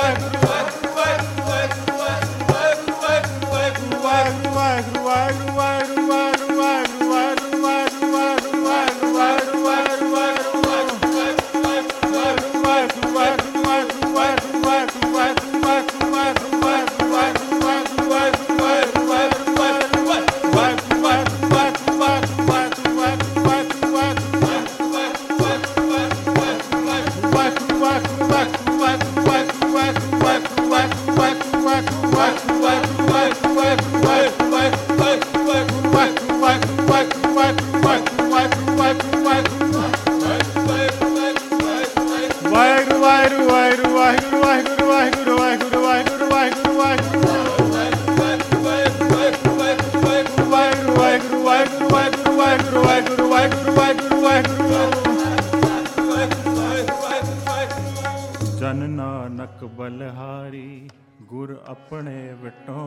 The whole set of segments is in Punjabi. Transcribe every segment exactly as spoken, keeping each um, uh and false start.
ਜਨ ਨਾਨਕ ਬਲਿਹਾਰੀ ਗੁਰ ਆਪਣੇ ਵਿਟੋ,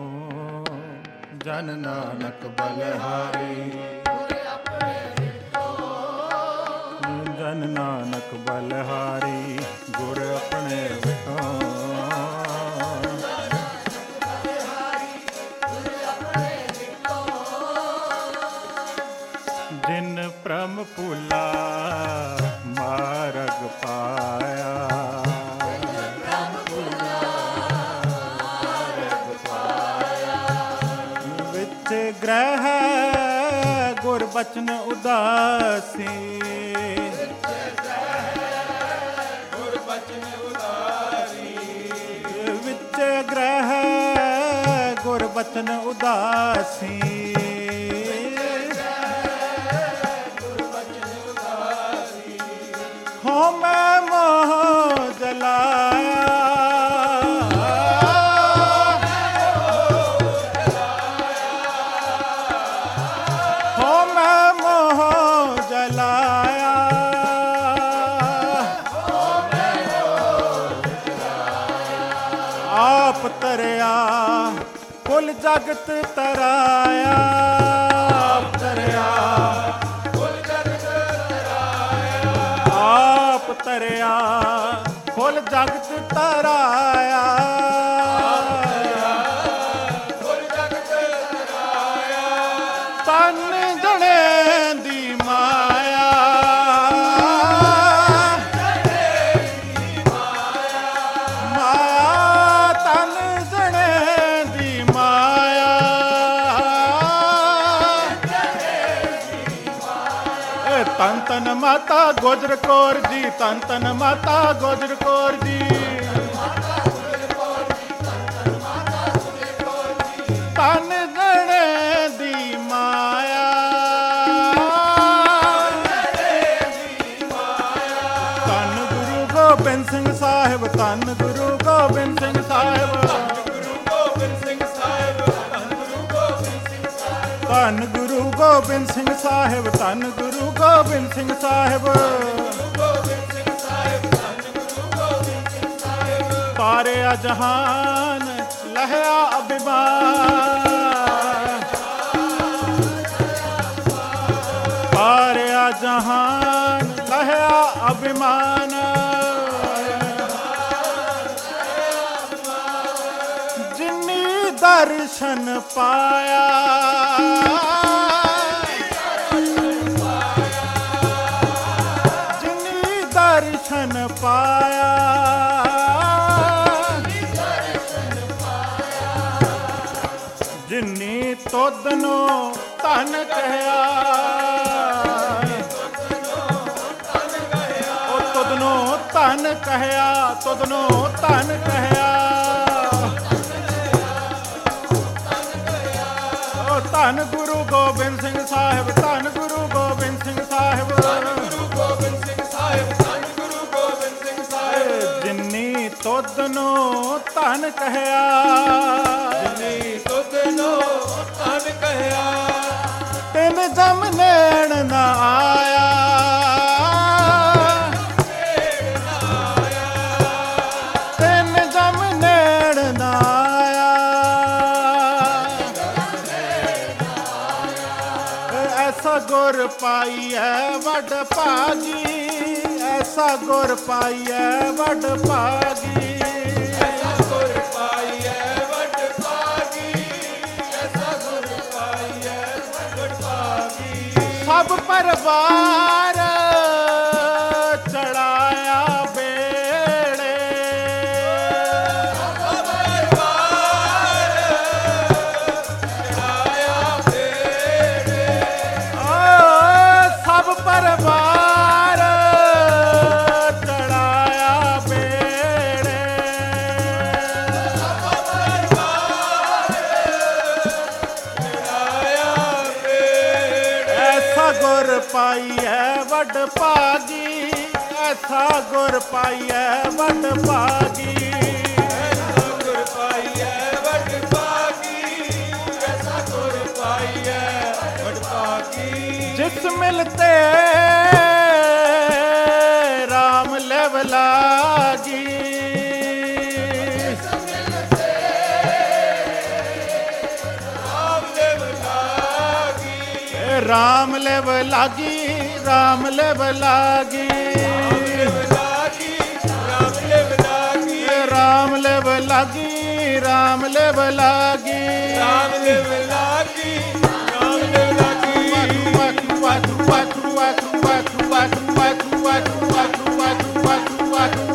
ਜਨ ਨਾਨਕ ਬਲਿਹਾਰੀ ਗੁਰ ਆਪਣੇ ਵਿਟੋ, ਜਨ ਨਾਨਕ ਬਲਿਹਾਰੀ ਗੁਰ ਆਪਣੇ ਵਿਟੋ, ਜਿਨ ਪ੍ਰਮ ਭੁਲਾ ਮਾਰਗ ਪਾਇਆ, ਗ੍ਰਹਿ ਗੁਰ ਬਚਨ ਉਦਾਸੀ, ਗੁਰ ਬਚਨ ਉਦਾਸੀ, ਵਿੱਚ ਗ੍ਰਹਿ ਗੁਰ ਬਚਨ ਉਦਾਸੀ, ਗੁਰ ਬਚਨ ਉਦਾਸੀ, ਹੋ ਮੈਂ ਮੋਹ ਜਲਾਇਆ, ਆਪ ਤਰਿਆ ਕੁਲ ਜਗਤ ਤਰਾਇਆ, ਆਪ ਤਰਿਆ ਕੁਲ ਜਗਤ ਤਰਾਇਆ, ਆਪ ਤਰਿਆ ਕੁਲ ਜਗਤ ਤਰਾਇਆ, ਕੁਲ ਜਗਤ ਤਰਾਇਆ, ਤਨ ਜਣੇ ਦੀ ਮਾਇਆ, ਤਨ ਤਨ ਮਾਤਾ ਗੁਜਰ ਕੌਰ ਜੀ, ਤਨ ਤਨ ਮਾਤਾ ਗੁਜਰ ਕੌਰ ਜੀ, ਤਨ ਜਣੇ ਦੀ ਮਾਇਆ, ਤਨ ਗੁਰੂ ਗੋਬਿੰਦ ਸਿੰਘ ਸਾਹਿਬ, ਤਨ ਗੁਰੂ ਗੋਬਿੰਦ ਸਿੰਘ ਸਾਹਿਬ, ਧੰਨ ਗੁਰੂ ਗੋਬਿੰਦ ਸਿੰਘ ਸਾਹਿਬ, ਧੰਨ ਗੁਰੂ ਗੋਬਿੰਦ ਸਿੰਘ ਸਾਹਿਬ, ਤਾਰਿਆ ਜਹਾਨ ਲਹਿਆ ਅਭਿਮਾਨ, ਤਾਰਿਆ ਜਹਾਨ ਲਹਿਆ ਅਭਿਮਾਨ, ਜਿਨੀ ਦਰਸ਼ਨ ਪਾਇਆ, ਜਿਨੀ ਦਰਸ਼ਨ ਪਾਇਆ, ਜਿਨੀ ਤੁਧ ਨੂੰ ਧਨ ਕਹਿਆ, ਉਹ ਤੁਧ ਨੂੰ ਧਨ ਕਹਿਆ, ਤੁਧ ਨੂੰ ਧਨ ਕਹਿਆ, ਧੰਨ ਗੁਰੂ ਗੋਬਿੰਦ ਸਿੰਘ ਸਾਹਿਬ, ਧੰਨ ਗੁਰੂ ਗੋਬਿੰਦ ਸਿੰਘ ਸਾਹਿਬ, ਧੰਨ ਗੁਰੂ ਗੋਬਿੰਦ ਸਿੰਘ ਸਾਹਿਬ, ਧੰਨ ਗੁਰੂ ਗੋਬਿੰਦ ਸਿੰਘ ਸਾਹਿਬ, ਜਿਨੀ ਤੁਧ ਨੂੰ ਧਨ ਕਹਿਆ, ਜਿਨੀ ਤੁਧ ਨੂੰ ਧਨ ਕਹਿਆ, ਤਿਨ ਜਮ ਨੈਣ ਨਾ ਆਇਆ, ਤਿਨ ਜਮ ਨੈਣ ਨਾ ਆਇਆ, ਐਸਾ ਗੁਰ ਪਾਈਐ ਵੱਡ ਭਾਗੀ, ਐਸਾ ਗੁਰ ਪਾਈਐ ਵੱਡ ਭਾਗੀ, ਪਰਵਾਰ ਚੜਾਇਆ ਬੇੜੇ, ਸਭ ਪਰਵਾਰ ਚੜਾਇਆ ਬੇੜੇ, ਐਸਾ ਗੁਰ ਪਾਈਐ ਵੱਡ ਭਾਗੀ, ਐਸਾ ਗੁਰ ਪਾਈਐ ਵੱਡ ਭਾਗੀ, ਐਸਾ ਗੁਰ ਪਾਈਐ ਵੱਡ ਭਾਗੀ, ਐਸਾ ਗੁਰ ਪਾਈਐ ਵੱਡ ਭਾਗੀ। ਜਿਸ ਮਿਲਤੇ ਰਾਮ ਲਵ ਲਾਗੀ, ਰਾਮ ਲਵ ਲਾਗੀ, ਰਾਮ ਲਵ ਲਾਗੀ, ਰਾਮ ਲਵ ਲਾਗੀ, ਰਾਮ ਲਵ ਲਾਗੀ, ਰਾਮ ਲਵ ਲਾਗੀ, ਰਾਮ ਲਵ ਲਾਗੀ। ਵਾਕੂ ਵਾਕੂ ਵਾਕੂ ਵਾਕੂ ਵਾਕੂ ਵਾਕੂ ਵਾਕੂ ਵਾਕੂ ਵਾਕੂ ਵਾਕੂ ਵਾਕੂ ਵਾਕੂ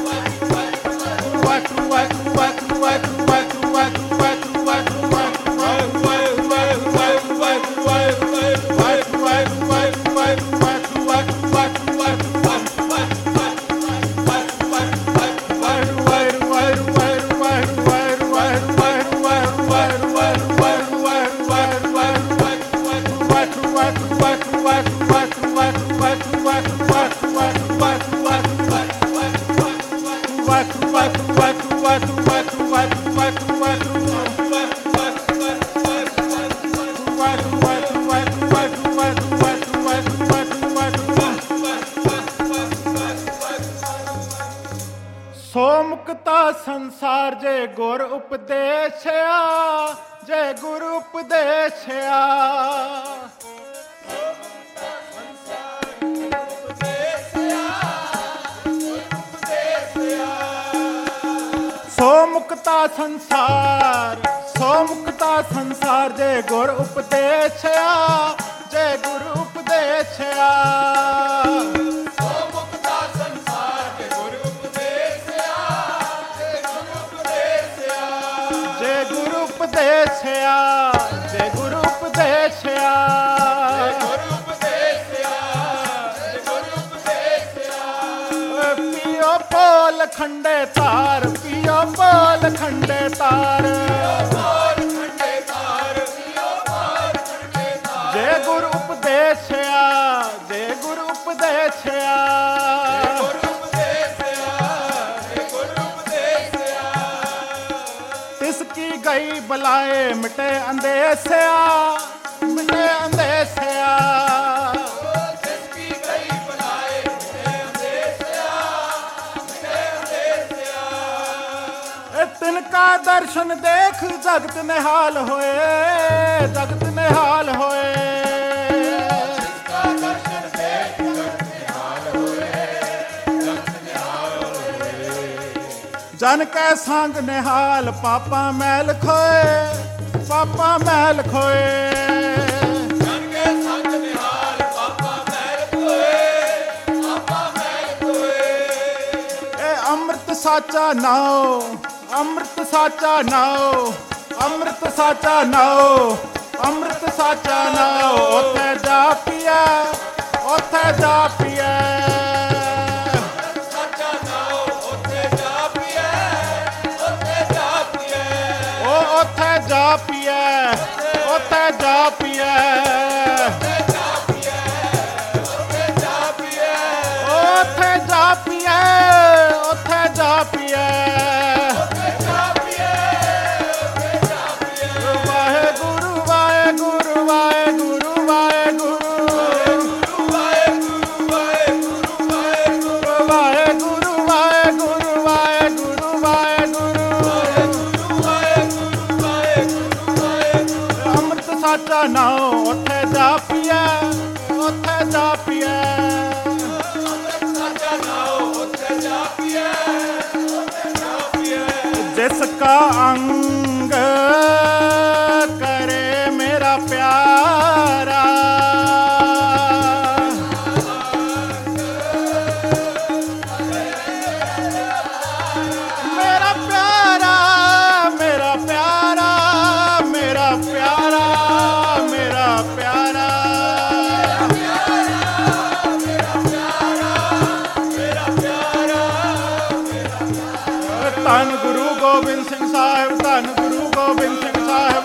ਵਾਕੂ ਵਾਕੂ ਵਾਕੂ ਵਾਕੂ ਵਾਕੂ ਵਾਕੂ ਵਾਕੂ ਸੋ ਮੁਕਤਾ ਸੰਸਾਰ ਜੇ ਗੁਰ ਉਪਦੇਸ਼ਿਆ, ਜੇ ਗੁਰ ਉਪਦੇਸ਼ਿਆ, ਸੋ ਮੁਕਤਾ ਸੰਸਾਰ, ਸੋ ਮੁਕਤਾ ਸੰਸਾਰ ਜੇ ਗੁਰ ਉਪਦੇਸ਼ਿਆ, ਜੇ ਗੁਰ ਉਪਦੇਸ਼ਿਆ, ਉਪਦੇਸ਼ਿਆ, ਜੇ ਗੁਰੂ ਉਪਦੇਸ਼ਿਆ, ਗੁਰੂ ਉਪਦੇਸ਼ਿਆ, ਗੁਰੂ ਉਪਦੇਸ਼ਿਆ। ਪੀਓ ਪੋਲ ਖੰਡੇ ਤਾਰ, ਪੀਓ ਪੋਲ ਖੰਡੇ ਤਾਰ, ਜੇ ਗੁਰੂ ਉਪਦੇਸ਼ਿਆ, ਜੇ ਗੁਰੂ ਉਪਦੇਸ਼ਿਆ, ਤਿਸਕੀ ਗਈ ਬਲਾਏ ਮਿਟੇ ਅੰਦੇਸਿਆ, ਮਿਟੇ ਅੰਦੇਸਿਆ, ਤਿਸਕੀ ਗਈ ਬਲਾਏ ਮਿਟੇ ਅੰਦੇਸਿਆ, ਮਿਟੇ ਅੰਦੇਸਿਆ। ਇਹ ਤਿਨਕਾ ਦਰਸ਼ਨ ਦੇਖ ਜਗਤ ਨਿਹਾਲ ਹੋਏ, ਜਗਤ ਨਿਹਾਲ ਹੋਏ, ਤਿਨਕਾ ਦਰਸ਼ਨ ਦੇਖ ਜਗਤ ਨਿਹਾਲ ਹੋਏ, ਜਗਤ ਨਿਹਾਲ ਹੋਏ। ਜਨ ਕੈ ਸੰਗ ਨਿਹਾਲ ਪਾਪਾ ਮੈਲ ਖੋਏ, ਪਾਪਾ ਮੈਲ ਖੋਏ, ਜਨ ਕੈ ਸੰਗ ਨਿਹਾਲ ਪਾਪਾ ਮੈਲ ਖੋਏ, ਪਾਪਾ ਮੈਲ ਖੋਏ। ਇਹ ਅੰਮ੍ਰਿਤ ਸਾਚਾ ਨਾਉ, ਅੰਮ੍ਰਿਤ ਸਾਚਾ ਨਾਉ, ਅੰਮ੍ਰਿਤ ਸਾਚਾ ਨਾਉ, ਅੰਮ੍ਰਿਤ ਸਾਚਾ ਨਾਉ। ਉੱਥੇ ਜਾ ਪੀਐ, ਉੱਥੇ ਜਾ ਪੀਐ, ਉੱਥੇ ਜਾ ਪੀਐ, ਉੱਥੇ ਜਾ ਪੀਐ, ਉੱਥੇ ਜਾ ਪੀਐ, ਉੱਥੇ ਜਾ ਪੀਐ। ਵਾਹਿਗੁਰੂ ਵਾਹਿਗੁਰੂ ਵਾਹਿਗੁਰੂ ਵਾਹਿਗੁਰੂ ਵਾਹਿਗੁਰੂ ਵਾਹਿਗੁਰੂ ਵਾਹਿਗੁਰੂ ਵਾਹਿਗੁਰੂ। ਅੰਮ੍ਰਿਤ ਸਾਚਾ ਨਾਉ ਉੱਥੇ ਧੰਨ ਗੁਰੂ ਗੋਬਿੰਦ ਸਿੰਘ ਸਾਹਿਬ, ਧੰਨ ਗੁਰੂ ਗੋਬਿੰਦ ਸਿੰਘ ਸਾਹਿਬ,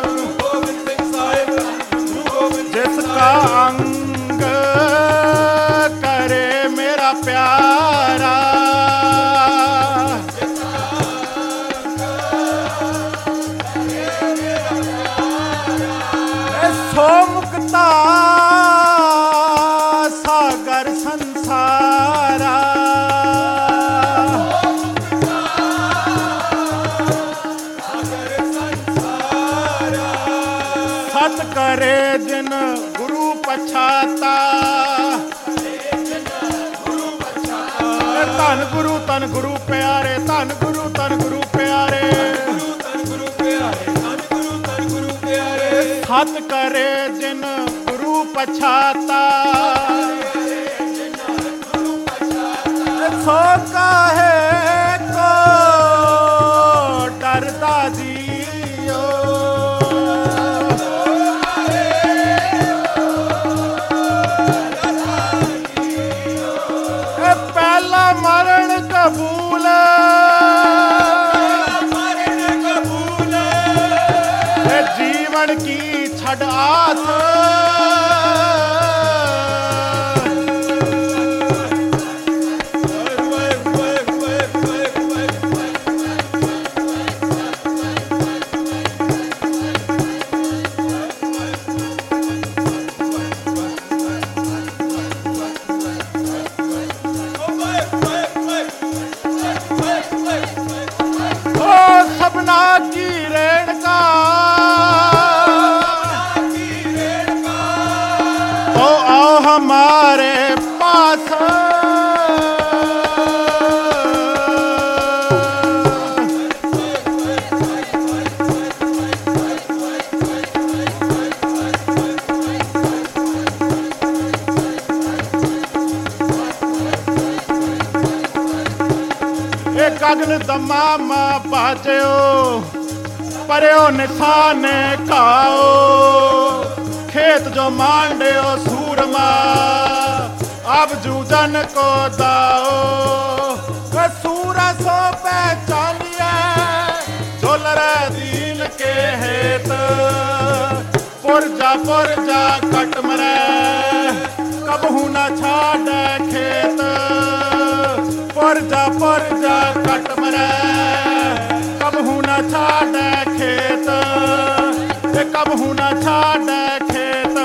ਜਿਸ ਕਾ ਅੰਗ ਕਰੇ ਮੇਰਾ ਪਿਆਰਾ, ਸੋ ਮੁਕਤਾ ਸਾਗਰ ਸੰਸਾਰਾ, ਸਤ ਕਰੇ ਜਿਨ ਗੁਰੂ ਪਛਾਤਾ, ਧੰਨ ਗੁਰੂ ਧੰਨ ਗੁਰੂ ਪਿਆਰੇ, ਧੰਨ ਗੁਰੂ ਧੰਨ ਗੁਰੂ ਪਿਆਰੇ, ਸਤ ਕਰੇ ਜਿਨ ਗੁਰੂ ਪਛਾਤਾ, ਸੋ ਕਾਹੇ ਕੋ ਡਰਦਾ ਜੀਓ, ਪਹਿਲਾ ਮਰਨ ਕਬੂਲ, ਜੀਵਨ ਕੀ ਛੱਡ ਆਸ, सपना की रेणुका, तो आओ हमारे पास, गगन दमामा बाजो, पर्यो निशाने खाओ, खेत जो मांडो सूरमा, अब जूजन को दाओ, सूरा सो पहचानिए झोलर दीन के हेत, पुरजा पुरजा कट मरे कबहू न छाड़ खेत, पुरजा पुरजा कट मरे कबहू न छाड़ खेत, कबहू न छाड़ खेत,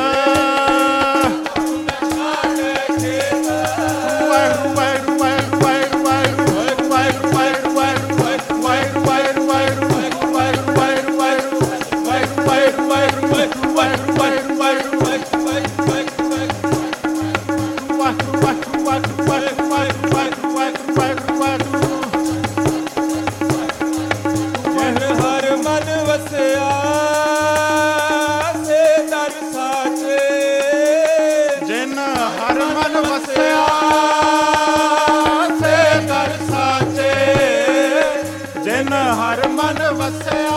हर मन वसया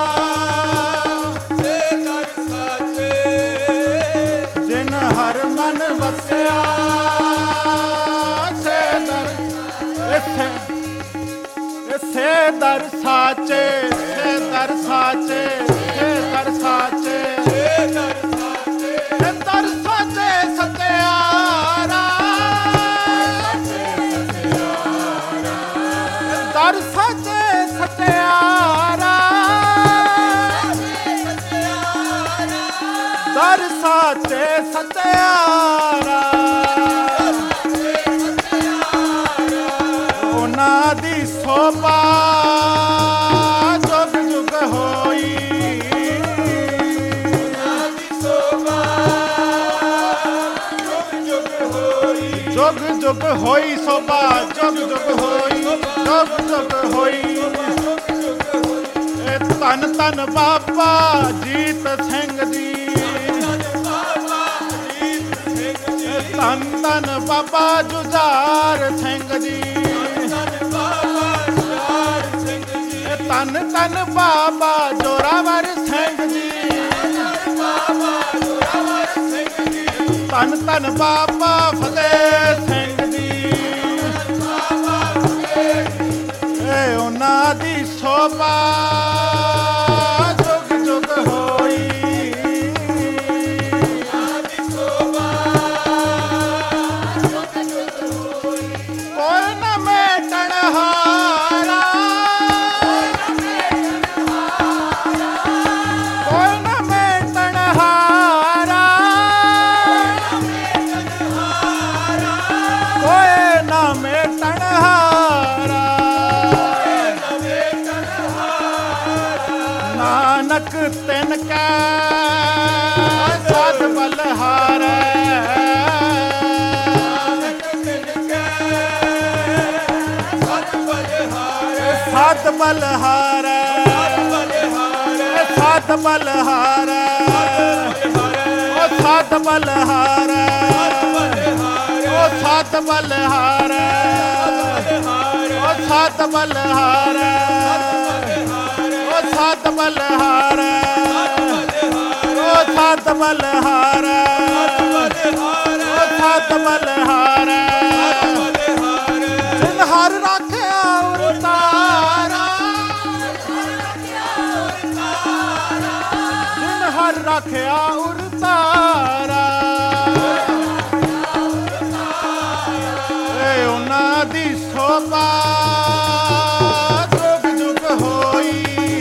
जिन हर मन वसया, से दर से दर साचे, से दर साचे, से दर साचे, दर साचे सत्यारा, दर साचे सत्यारा, दर साचे सत्यारा, ਉਹਨਾਂ ਦੀ ਸੋਭਾ ਜੁਗ ਜੁਗ ਹੋਈ, ਉਹਨਾਂ ਦੀ ਸੋਭਾ ਜੁਗ ਜੁਗ ਹੋਈ, ਜੁਗ ਜੁਗ ਹੋਈ ਸੋਭਾ ਜੁਗ ਜੁਗ ਹੋਈ, ਜੁਗ ਜੁਗ ਹੋਈ, ਇਹ ਧੰਨ ਧੰਨ ਬਾਬਾ ਜੀਤ ਸਿੰਘ ਜੀ, ਧੰਨ ਧੰਨ ਬਾਬਾ ਜੁਝਾਰ ਸਿੰਘ ਜੀ, ਧੰਨ ਧੰਨ ਬਾਬਾ ਜੋਰਾਵਰ ਸਿੰਘ ਜੀ, ਧੰਨ ਧੰਨ ਬਾਬਾ ਫਤਿਹ ਸਿੰਘ ਜੀ, ਇਹ ਉਹਨਾਂ ਸੋਭਾ ਜੁਗ ਜੁਗ ਹੋਈ। ਉਹਨਾਂ ਦੀ ਸੋਭਾ ਜੁਗ ਜੁਗ ਹੋਈ। ਕੋਈ ਨਾ ਮੇਟਣ ਹਾਰਾ, ਕੋਈ ਨਾ ਮੇਟਣ ਹਾਰਾ, ਕੋਈ ਨਾ ਮੇਟਣ ਹਾਰਾ। ਨਾਨਕ ਤਿਨ ਕੈ ਸਤ ਬਲਹਾਰੈ, ਸਤ ਬਲਹਾਰੈ, ਸਤ ਬਲਹਾਰੈ, ਓ ਸਤ ਬਲਹਾਰੈ, ਓ ਸਤ ਬਲਹਾਰੈ, ਓ ਸਤ ਬਲਹਾਰੈ, ਓ ਸਤ ਬਲਹਾਰੈ, ਓ ਸਤ ਬਲਹਾਰੈ, ਓ ਸਤ ਬਲਹਾਰੈ। ਜਿਨ ਹਰ ਰਾਖਿਆ ਉਰਤਾਰਾ, ਜਿਨ ਹਰ ਰਾਖਿਆ ਉਰਤਾਰਾ, ਏ ਉਹਨਾਂ ਦੀ ਸੋਭਾ ਜੁਗ ਜੁਗ ਹੋਈ।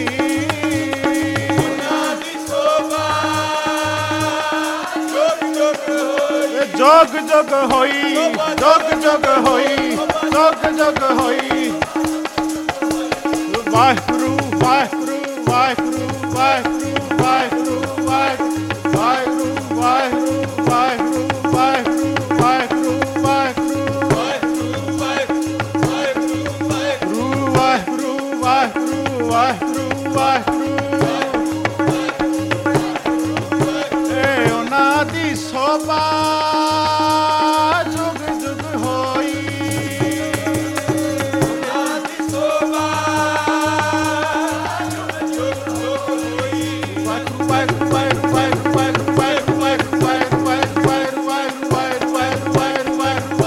ਉਹਨਾਂ ਦੀ ਸੋਭਾ ਜੁਗ ਜੁਗ ਹੋਈ। ਜੁਗ ਜੁਗ ਹੋਈ, ਜੁਗ ਜੁਗ ਹੋਈ, ਜੁਗ ਜੁਗ ਹੋਈ। ਵਾਹਿਗੁਰੂ ਵਾਹਿਗੁਰੂ ਵਾਹਿਗੁਰੂ ਵਾਹਿਗੁਰੂ ਵਾਹਿਗੁਰੂ ਵਾਹਿਗੁਰੂ ਵਾਹਿਗੁਰੂ ਵਾਹਿਗੁਰੂ ਵਾਹਿਗੁਰੂ ਵਾਹਿਗੁਰੂ ਵਾਹਿਗੁਰੂ ਵਾਹਿਗੁਰੂ ਵਾਹਿਗੁਰੂ ਵਾਹਿਗੁਰੂ ਵਾਹਿਗੁਰੂ। ਏ ਉਹਨਾਂ ਦੀ ਸੋਭਾ ਜੁਗ ਜੁਗ ਹੋਈ। ਉਹਨਾਂ ਦੀ ਸੋਭਾ ਜੁਗ ਜੁਗ ਹੋਈ। ਵਾਹਿਗੁਰੂ ਵਾਹਿਗੁਰੂ ਵਾਹਿਗੁਰੂ ਵਾਹਿਗੁਰੂ ਵਾਹਿਗੁਰੂ ਵਾਹਿਗੁਰੂ ਵਾਹਿਗੁਰੂ ਵਾਹਿਗੁਰੂ ਵਾਹਿਗੁਰੂ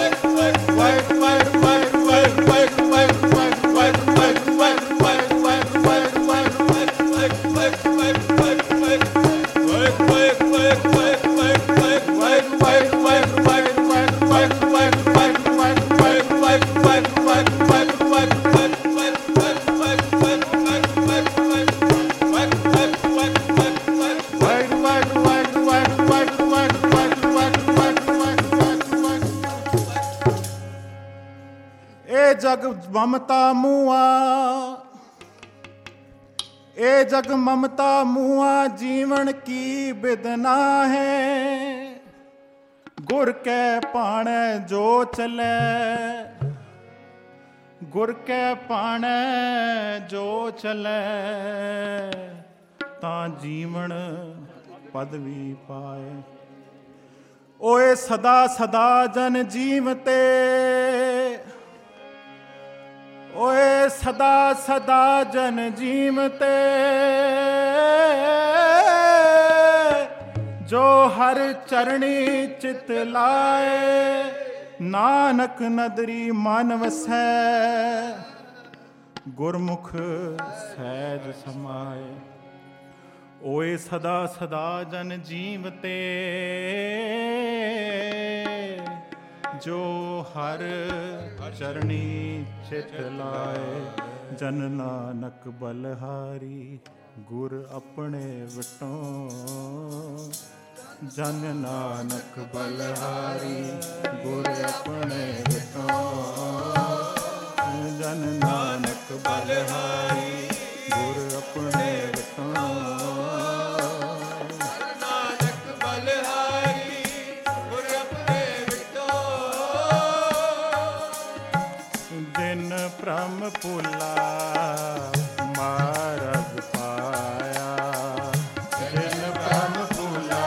जग ममता मुआ, ए जग ममता मुआ जीवन की बिदना है। गुर कै पाणै जो चलै, गुर कै पाणै जो चलै, तां जीवन पदवी पाए। ओए सदा सदा जन जीवते, ओए सदा सदा जन जीवते, जो हर चरणी चित लाए, नानक नदरी मन वसै, गुरमुख सहज समाए। ओए सदा सदा जन जीवते, जो हर चरणी चित लाए, जन नानक बलहारी गुर अपने वटों। जन नानक बलहारी गुर अपने वटों, जन नानक बलहारी गुर अपने वटों। भ्रम भुला मार्ग पाया, जिन भ्रम भुला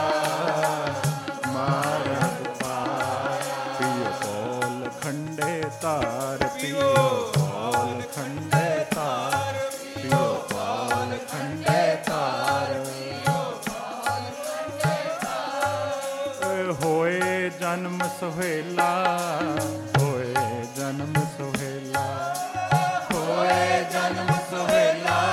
मार्ग पाया। पियो कौल खंडे तार, पियो कौल खंडे तार, पियो कौल खंडे तार। होए जन्म सुहेला, होए जन्म सुहेला, होए जन्म सुहेला,